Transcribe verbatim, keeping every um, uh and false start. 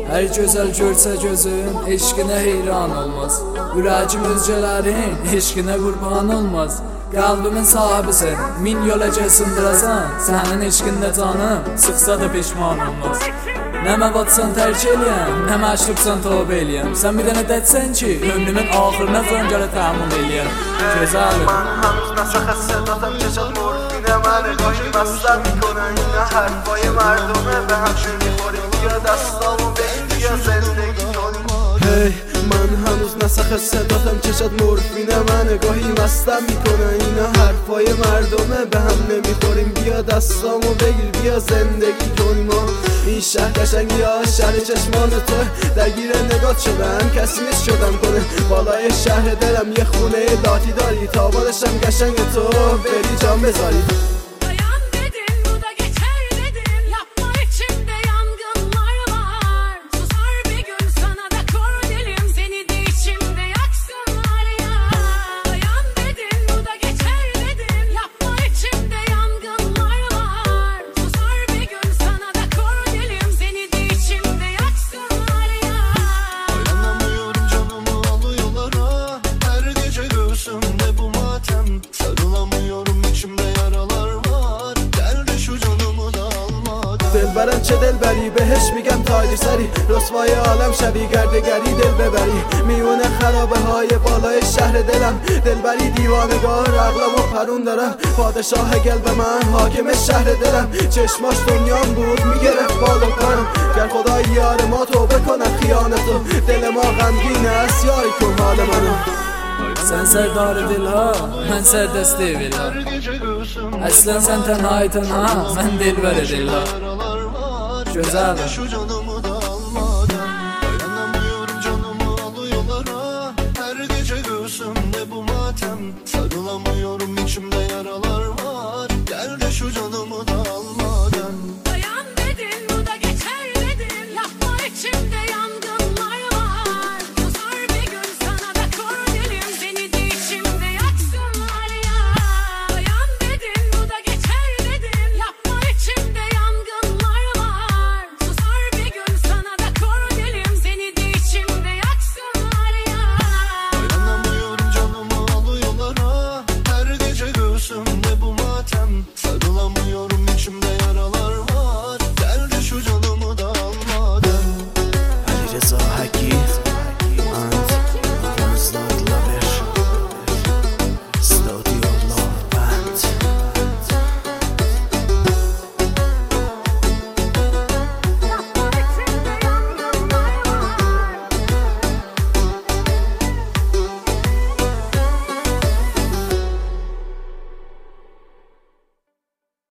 Hər gözəl görsə gözün, eşqinə heyran olmaz. Ürəcim özgələrin, eşqinə qurban olmaz. Qalbimin sahibisin, min yola sındırasan. Sənin eşqində canım, sıxsa da peşman olmaz. Nə məvadsan tərk eləyəm, nə məşrubsan tövbə eləyəm. Sən bir dənə dətsən ki, ömrümün axırına zəngərə təhammül eləyəm. Gözəlim من هنوز نسخ صداتم چشات مورفینه من گاهی مستم میکنن اینا حرفای مردمه به هم نمیخوریم بیا دستامو بگیر بیا زندگی کنیم هی من هنوز نسخ صداتم چشات مورفینه من گاهی مستم میکنن اینا حرفای مردمه به هم نمیخوریم بیا دستامو بگیر بیا زندگی کنیم این شهر قشنگی ها شهر چشمان تو درگیر نگات شدم کسی نیست شدم کنه بالای شهر دلم یه خونه لاتی داری تا بالشم قشنگ تو بری جام بذاری دلبرم چه دلبری بهش میگم تاجی سری رسوای عالم شبی گردگری دل ببری میونه خرابه های بالای شهر دلم دلبری دیوانگار عقلمو پرون دارم پادشاه قلب من حاکم شهر دلم چشماش دنیام بود میگرفت بالو کنم گر خدا یار ما توبه کنم خیانتو دل ما غمگین است یاری کن حال منو Sən sərdar dil ha, mən sərdəsti vil ha. Əslən sən tənhay tənha, mən dilbər dil ha. Gözəlim Dayanamıyorum canımı alıyorlar ha. Her gece göğsümde bu matem sarılamıyorum içimde yaralar